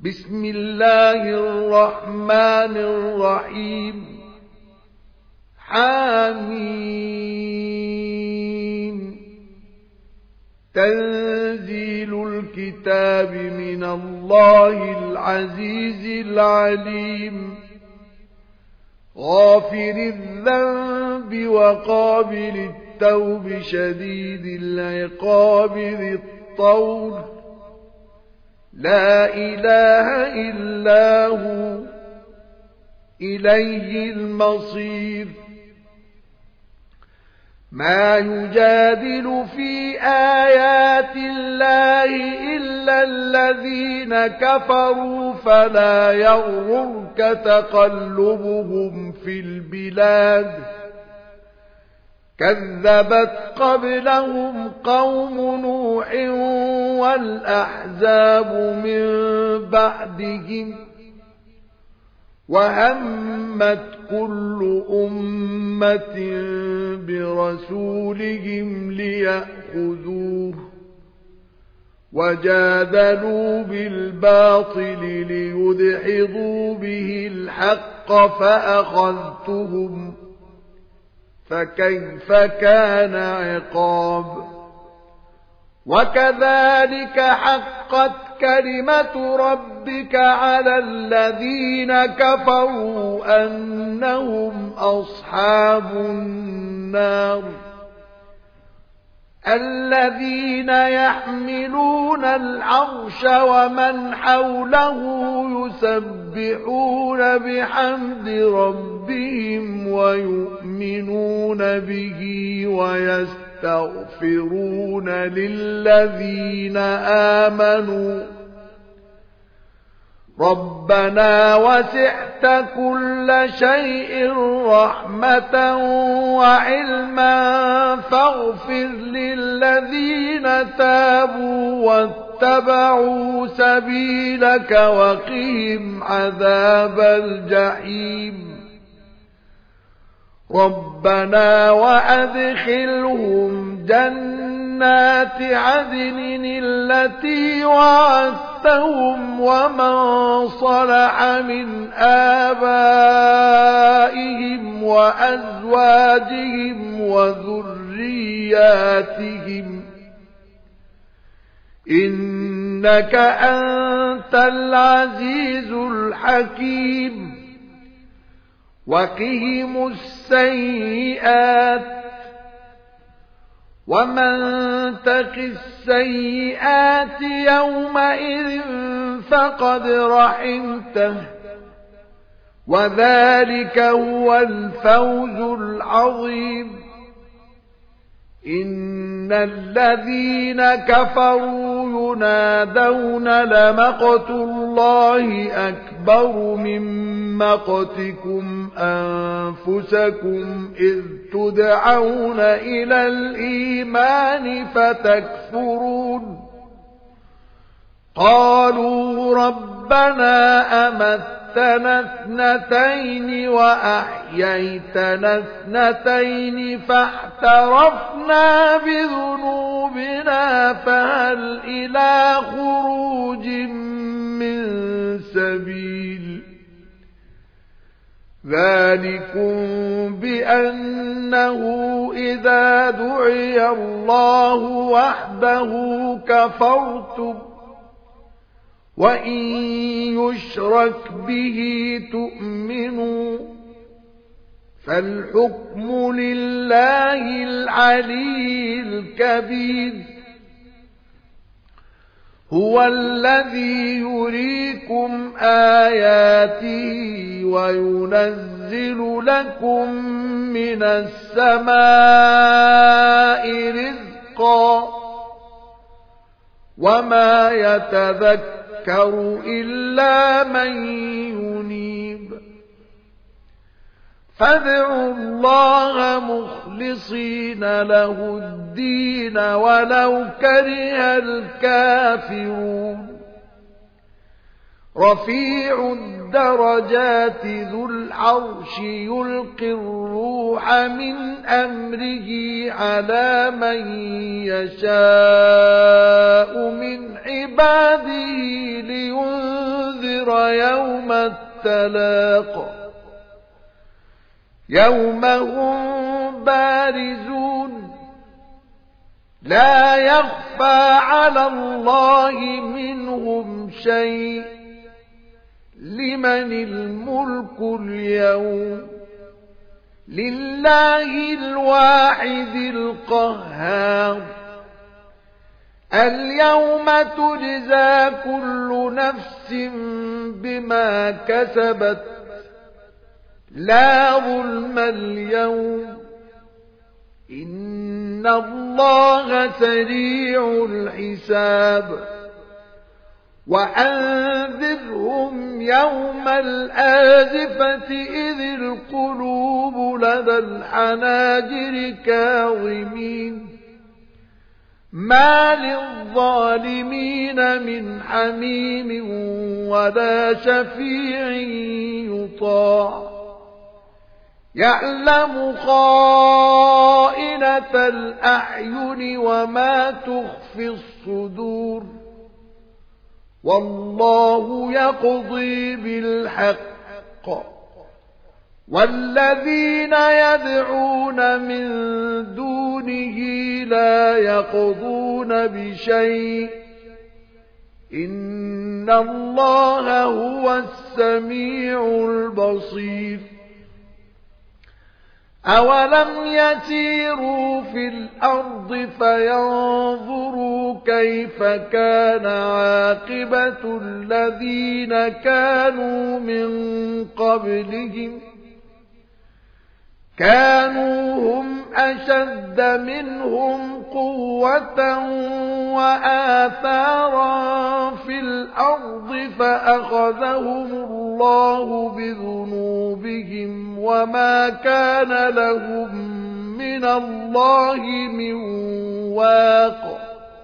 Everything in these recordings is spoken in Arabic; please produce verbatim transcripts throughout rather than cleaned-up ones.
بسم الله الرحمن الرحيم. حميم. تنزيل الكتاب من الله العزيز العليم. غافر الذنب وقابل التوب شديد العقاب ذي الطول. لا إله إلا هو إليه المصير. ما يجادل في آيات الله إلا الذين كفروا فلا يغررك تقلبهم في البلاد. كذبت قبلهم قوم نوح والأحزاب من بعدهم. وهمت كل أمة برسولهم ليأخذوه. وجادلوا بالباطل ليدحضوا به الحق فأخذتهم. فكيف كان عقاب. وكذلك حقت كلمة ربك على الذين كفروا أنهم أصحاب النار. الذين يحملون العرش ومن حوله يسبحون بحمد ربهم ويؤمنون به ويستغفرون للذين آمنوا ربنا وسعت كل شيء رحمة وعلما فاغفر للذين تابوا واتبعوا سبيلك وقهم عذاب الجحيم. ربنا وأدخلهم جنات عدن التي وعدتهم ومن صلح من آبائهم وأزواجهم وذرياتهم إنك أنت العزيز الحكيم. وقهم السيئات ومن تق السيئات يومئذ فقد رحمته وذلك هو الفوز العظيم. إن الذين كفروا ينادون لمقت الله أكبر من مقتكم أنفسكم إذ تدعون إلى الإيمان فتكفرون. قالوا ربنا أمتنا اثنتين وأحييتنا اثنتين فاعترفنا بذنوبنا فهل إلى خروج من سبيل. ذلكم بأنه إذا دعي الله وحده كفرتم وإن يشرك به تؤمنوا فالحكم لله العلي الكبير. هو الذي يريكم آياته وينزل لكم من السماء رزقا وما يتذكر إلا من ينيب. فادعوا الله مخلصين له الدين ولو كره الكافرون. رفيع الدرجات ذو العرش يلقي الروح من أمره على من يشاء من عباده لينذر وينذر يوم التلاق يوم هم بارزون لا يخفى على الله منهم شيء لمن الملك اليوم لله الواحد القهار اليوم تجزى كل نفس بما كسبت لا ظلم اليوم إن الله سريع الحساب وأنذرهم يوم الآزفة إذ القلوب لدى الحناجر كاظمين ما للظالمين من حميم ولا شفيع يطاع يعلم خائنة الأعين وما تخفي الصدور والله يقضي بالحق والذين يدعون من دونه لا يقضون بشيء إن الله هو السميع البصير أولم يسيروا في الأرض فينظروا كيف كان عاقبة الذين كانوا من قبلهم كانوا هم أشد منهم قوة وآثارا في الأرض فأخذهم الله بذنوبهم وما كان لهم من الله من واق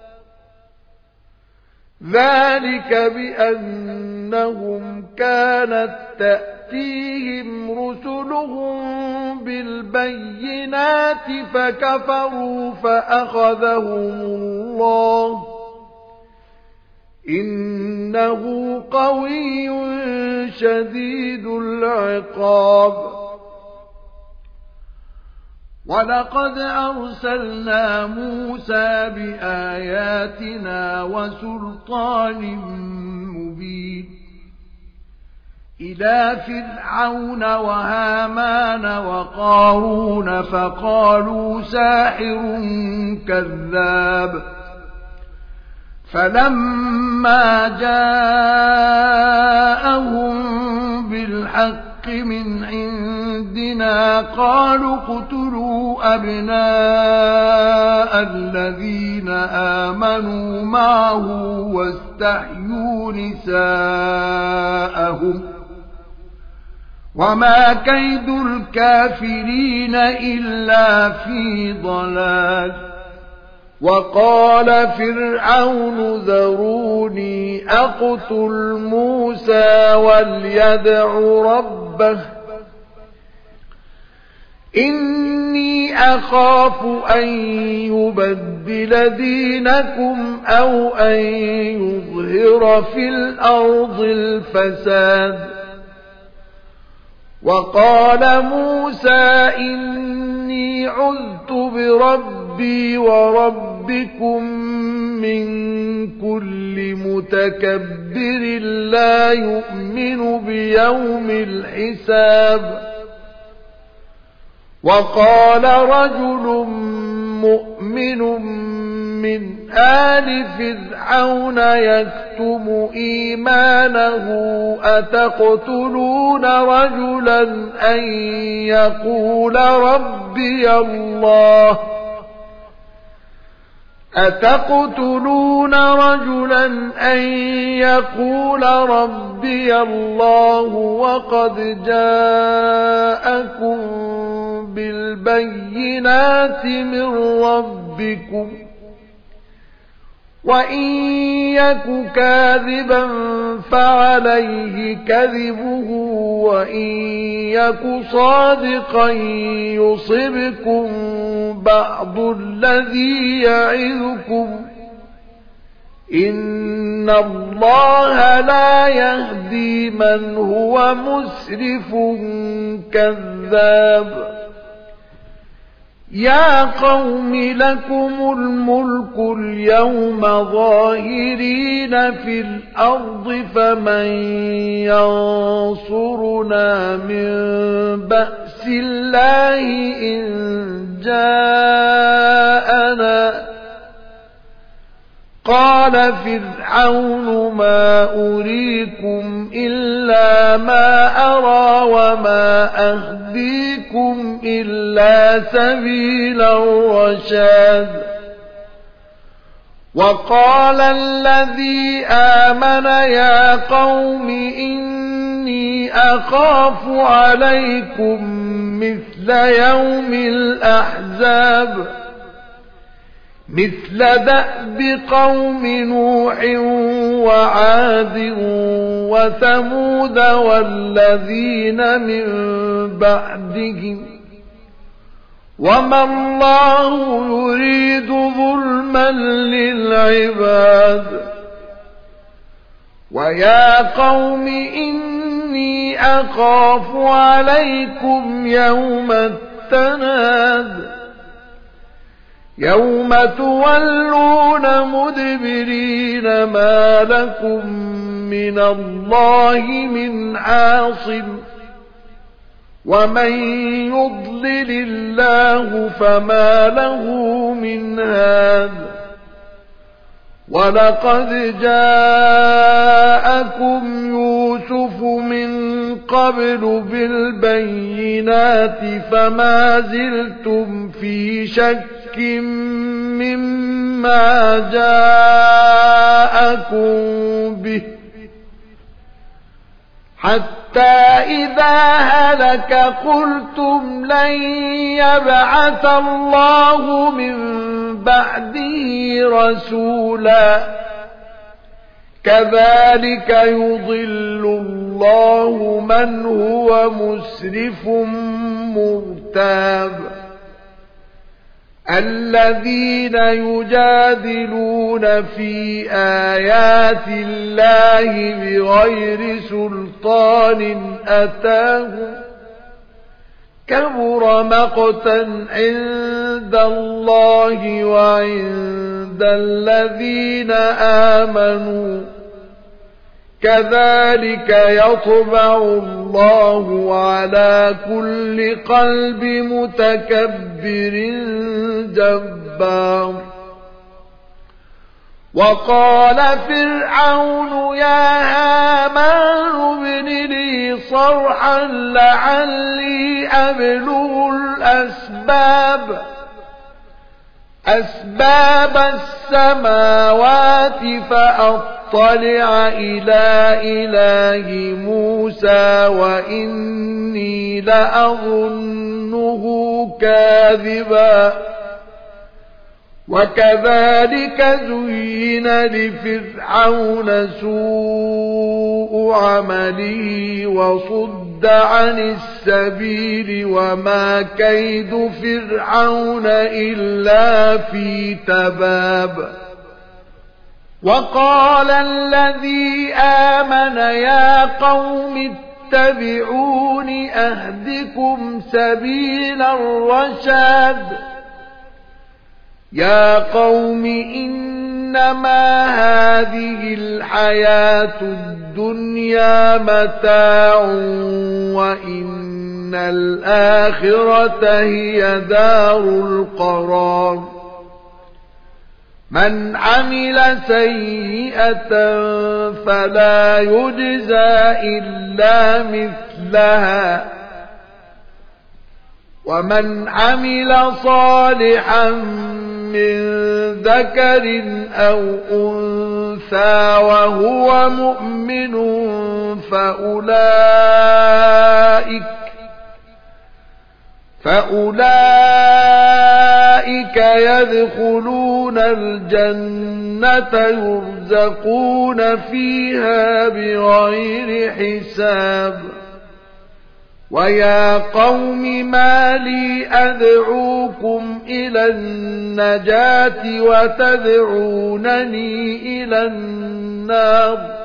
ذلك بأنهم كانت تأتيهم رسلهم بالبينات فكفروا فأخذهم الله إنه قوي شديد العقاب ولقد أرسلنا موسى بآياتنا وسلطان مبين إلى فرعون وهامان وقارون فقالوا ساحر كذاب فلما جاءهم بالحق من عندنا قالوا اقتلوا أبناء الذين آمنوا معه واستحيوا نساءهم وما كيد الكافرين إلا في ضلال وقال فرعون ذروني أقتل موسى وليدع ربه إني أخاف أن يبدل دينكم أو أن يظهر في الأرض الفساد وقال موسى إني عذت بربي وربكم من كل متكبر لا يؤمن بيوم الحساب وقال رجل مؤمن من آل فرعون يكتم إيمانه أتقتلون رجلا أن يقول ربي الله أتقتلون رجلا أن يقول ربي الله وقد جاءكم بالبينات من ربكم وإن يك كاذبا فعليه كذبه وإن يك صادقا يصبكم بعض الذي يعظكم إن الله لا يهدي من هو مسرف كذاب يا قوم لكم الملك اليوم ظاهرين في الأرض فمن ينصرنا من بأس الله إن جاءنا قال فرعون ما أريكم إلا ما أرى وما أهديكم إلا سبيل الرشاد وقال الذي آمن يا قوم إني أخاف عليكم مثل يوم الأحزاب مثل دأب قوم نوح وعاد وثمود والذين من بعدهم وما الله يريد ظلما للعباد ويا قوم إني أخاف عليكم يوم التناد يوم تولون مدبرين ما لكم من الله من عاصم ومن يضلل الله فما له من هاد ولقد جاءكم يوسف من قبل بالبينات فما زلتم في شك مما جاءكم به حتى إذا هلك قلتم لن يبعث الله من بعده رسولا كذلك يضل الله من هو مسرف مرتاب الذين يجادلون في آيات الله بغير سلطان أتاهم كبر مقتا عند الله وعند الذين آمنوا كذلك يطبع الله على كل قلب متكبر جبار وقال فرعون يا هامان ابن لي صرحا لعلي أبلغ الأسباب أسباب السماوات فأطلع إلى إله موسى وإني لأظنه كاذبا وكذلك زين لفرعون سوء عمله وصد عن السبيل وما كيد فرعون إلا في تباب وقال الذي آمن يا قوم اتبعون أهدكم سبيل الرشاد يا قوم إنما هذه الحياة الدنيا متاع وإن الآخرة هي دار القرار من عمل سيئة فلا يجزى إلا مثلها ومن عمل صالحا من ذكر أو أنثى وهو مؤمن فأولئك فأولئك يدخلون الجنة يرزقون فيها بغير حساب ويا قوم ما لي أدعوكم إلى النجاة وتدعونني إلى النار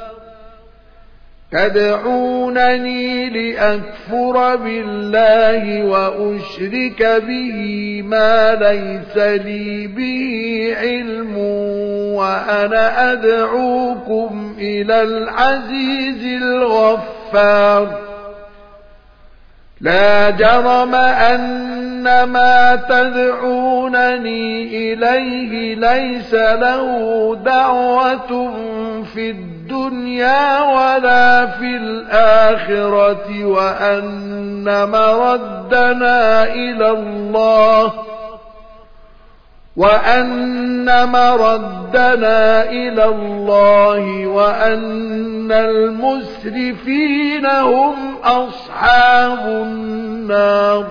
تدعونني لأكفر بالله وأشرك به ما ليس لي به علم وأنا أدعوكم إلى العزيز الغفار لا جرم أن ما تدعونني إليه ليس له دعوة في الدنيا ولا في الآخرة وأن مردنا إلى الله وأن مردنا إلى الله وأن المسرفين هم أصحاب النار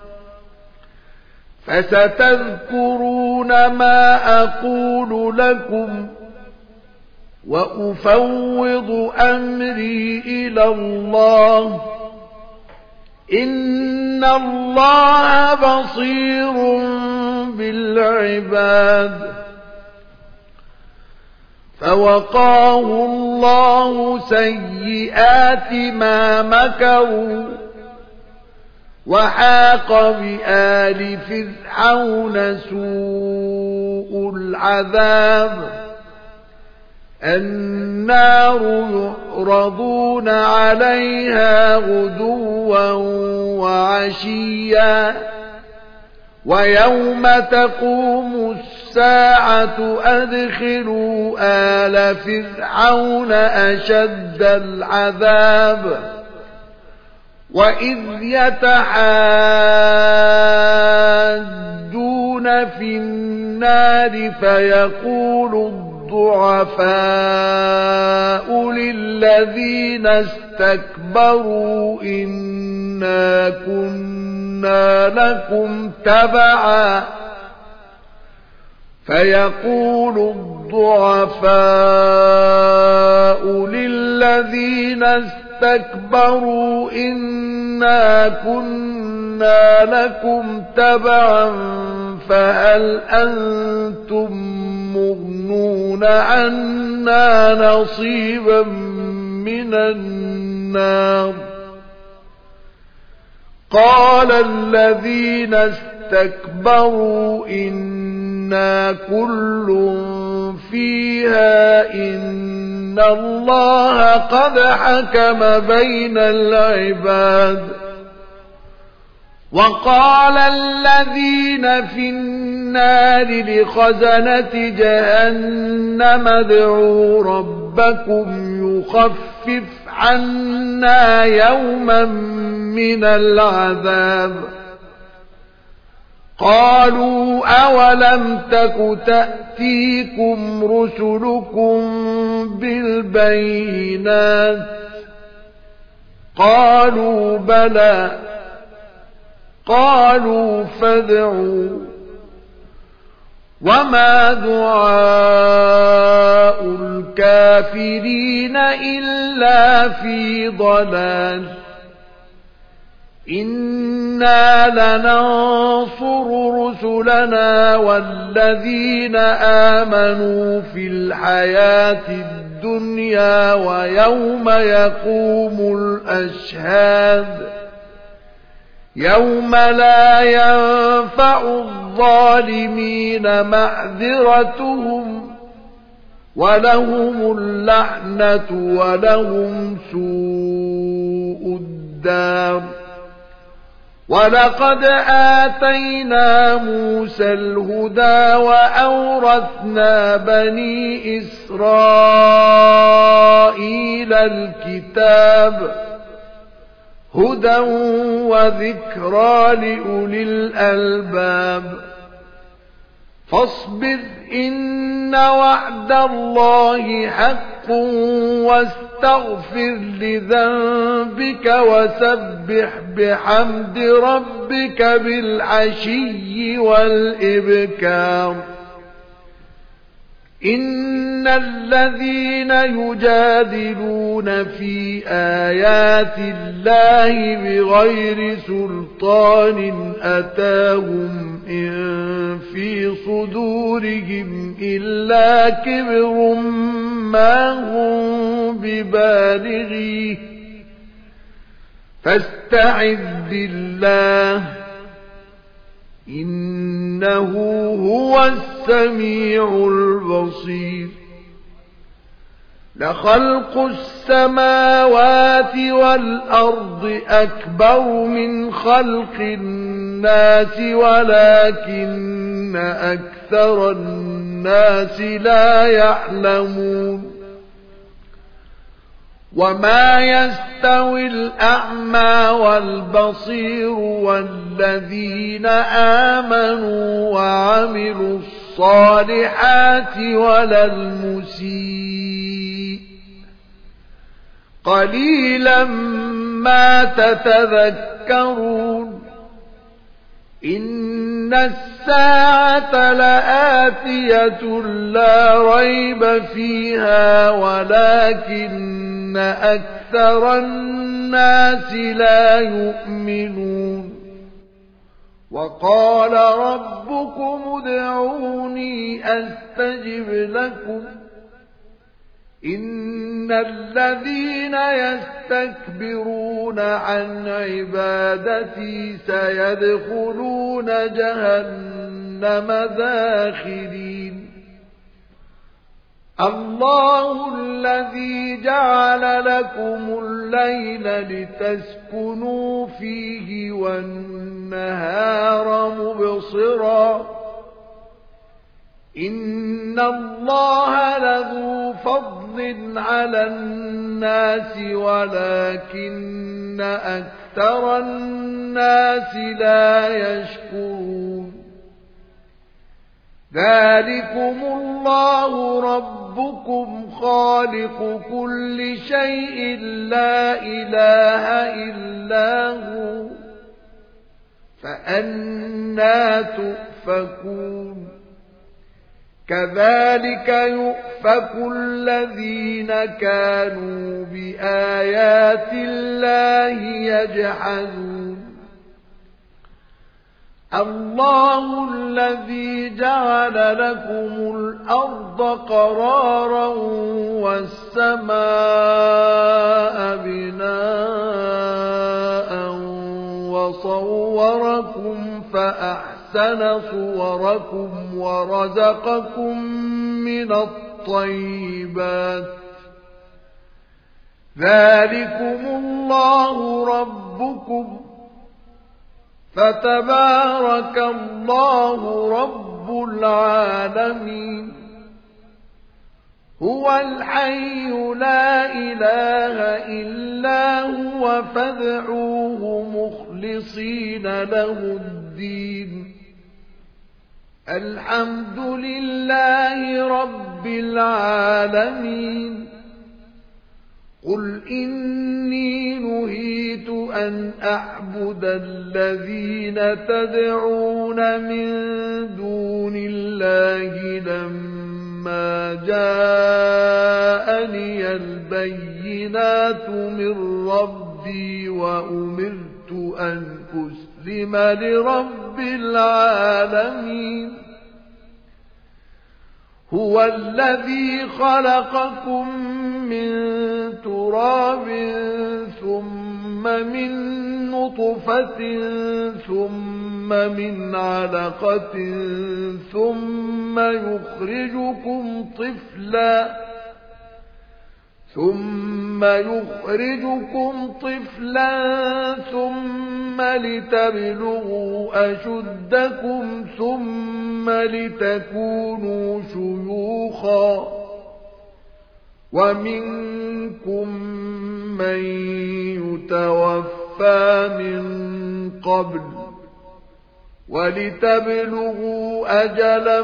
فستذكرون ما أقول لكم وأفوض أمري إلى الله إن الله بصير بالعباد فوقاه الله سيئات ما مكروا وحاق بآل فرعون سوء العذاب النار يعرضون عليها غدوا وعشيا ويوم تقوم الساعة أدخلوا آل فرعون أشد العذاب وإذ يتحاجون في النار فيقول الضعفاء للذين استكبروا إنا كنا لكم تبعا فيقول الضعفاء للذين استكبروا إنا كنا لكم تبعا فهل أنتم مغنون عنا نصيبا من النار قال الذين استكبروا إنا كل فيها إن الله قد حكم بين العباد وقال الذين في النار لخزنة جهنم ادعوا ربكم يخفف عنا يوما من العذاب قالوا أولم تك تأتيكم رسلكم بالبينات قالوا بلى قالوا فادعوا وما دعاء الكافرين إلا في ضلال إنا لننصر رسلنا والذين آمنوا في الحياة الدنيا ويوم يقوم الأشهاد يوم لا ينفع الظالمين معذرتهم ولهم اللعنة ولهم سوء الدار ولقد آتينا موسى الهدى وأورثنا بني إسرائيل الكتاب هدى وذكرى لأولي الألباب فاصبر إن وعد الله حق واستغفر لذنبك وسبح بحمد ربك بالعشي والإبكار إن الذين يجادلون في آيات الله بغير سلطان أتاهم إن في صدورهم إلا كبر ما هم ببالغيه فاستعذ بالله إنه هو السميع البصير لخلق السماوات والأرض أكبر من خلق الناس ولكن أكثر الناس لا يعلمون وما يستوي الأعمى والبصير والذين آمنوا وعملوا الصالحات ولا المسيء قليلا ما تتذكرون إن الساعة لآتية لا ريب فيها ولكن أكثر الناس لا يؤمنون وقال ربكم ادعوني أستجب لكم إن الذين يستكبرون عن عبادتي سيدخلون جهنم داخرين الله الذي جعل لكم الليل لتسكنوا فيه والنهار مبصرا إن الله لذو فضل على الناس ولكن أكثر الناس لا يشكرون ذلكم الله ربكم خالق كل شيء لا إله إلا هو فأنى تؤفكون كذلك يؤفك الذين كانوا بآيات الله يجحدون الله الذي جعل لكم الأرض قرارا والسماء بناء وصوركم فأحسن صوركم ورزقكم من الطيبات ذلكم الله ربكم فتبارك الله رب العالمين هو الحي لا إله إلا هو فادعوه مخلصين له الدين الحمد لله رب العالمين قل إني نهيت أن أعبد الذين تدعون من دون الله لما جاءني البينات من ربي وأمرت أن أسلم لرب العالمين هو الذي خلقكم من تراب ثم من نطفة ثم من علقة ثم يخرجكم طفلا ثم يخرجكم طفلا ثم لتبلغوا أشدكم ثم لتكونوا شيوخا ومنكم من يتوفى من قبل ولتبلغوا أجلا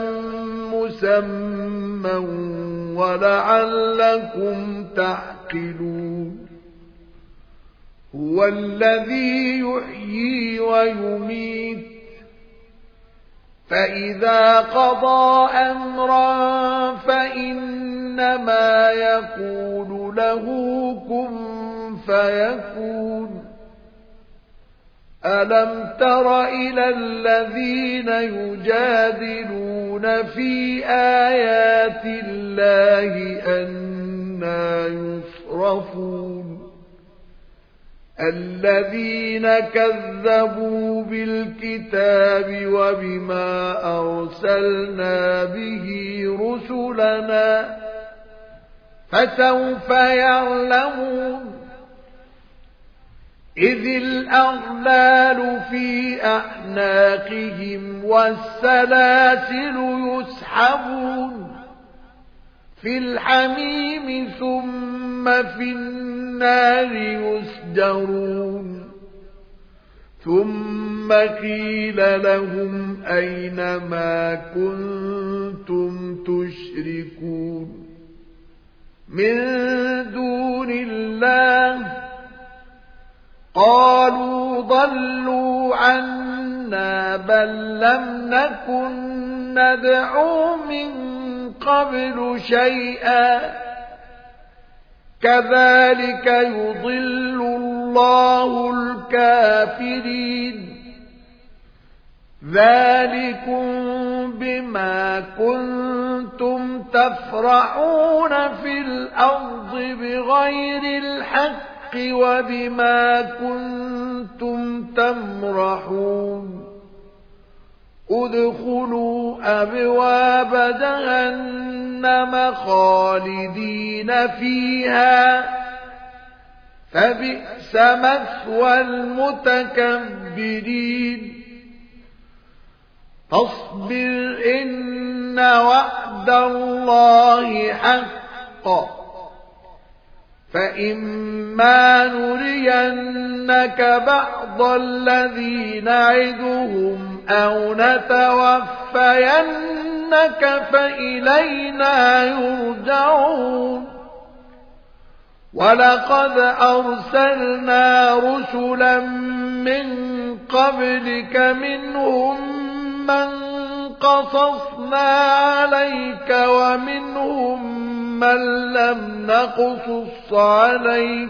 مسمى ولعلكم تعقلون هو الذي يحيي ويميت فإذا قضى أمرا فإنما يقول له كن فيكون. ألم تر إلى الذين يجادلون في آيات الله أنى يصرفون الذين كذبوا بالكتاب وبما أرسلنا به رسلنا فسوف يعلمون إذ الأغلال في أعناقهم والسلاسل يسحبون في الحميم ثم في النار يسجرون ثم قيل لهم أين ما كنتم تشركون من دون الله قالوا ضلوا عنا بل لم نكن ندعو من قبل شيئا كذلك يضل الله الكافرين ذلكم بما كنتم تفرحون في الأرض بغير الحق وبما كنتم تمرحون ادخلوا أبواب جهنم خالدين فيها فبئس مثوى المتكبرين فاصبر إن وعد الله حق فإما نرينك بعض الذي نعدهم أو نتوفينك فإلينا يرجعون ولقد أرسلنا رسلا من قبلك منهم من قصصنا عليك ومنهم من لم نقصص عليك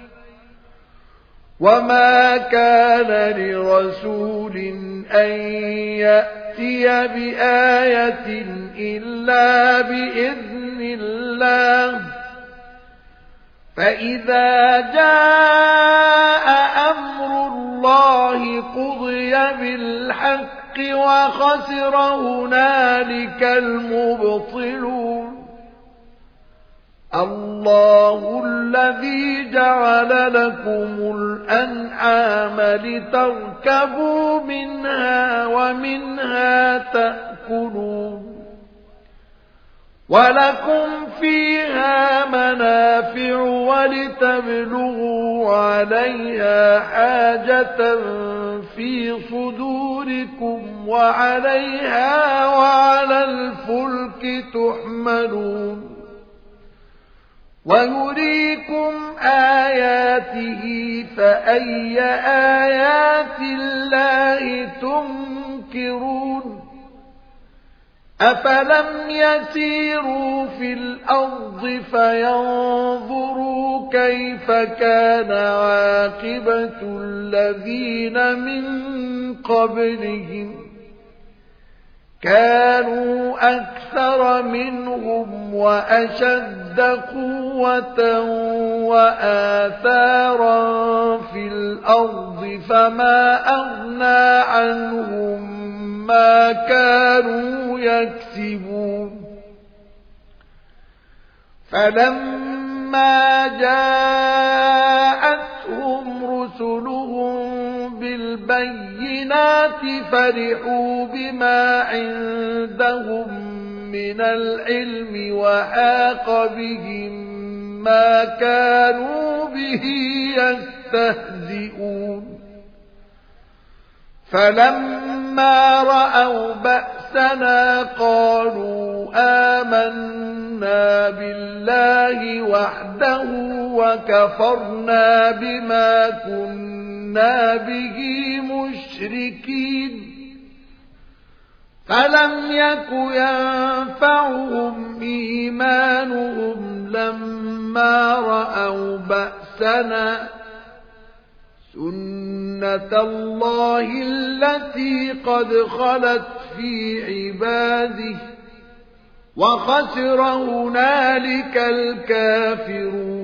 وما كان لرسول أن يأتي بآية إلا بإذن الله فإذا جاء أمر الله قضي بالحق وخسر هنالك المبطلون الله الذي جعل لكم الأنعام لتركبوا منها ومنها تأكلون ولكم فيها منافع ولتبلغوا عليها حاجة في صدوركم وعليها وعلى الفلك تحملون ويريكم آياته فأي آيات الله تنكرون أفلم يسيروا في الأرض فينظروا كيف كان عاقبة الذين من قبلهم كانوا أكثر منهم وأشد قوة وآثارا في الأرض فما أغنى عنهم ما كانوا يكسبون فلما جاءتهم رسلهم بالبينات فرحوا بما عندهم من العلم وحاق بهم ما كانوا به يستهزئون فلما رأوا بأسنا قالوا آمنا بالله وحده وكفرنا بما كنا به مشركين فلم يك ينفعهم إيمانهم لما رأوا بأسنا سنة الله التي قد خلت في عباده وخسر هنالك الكافرون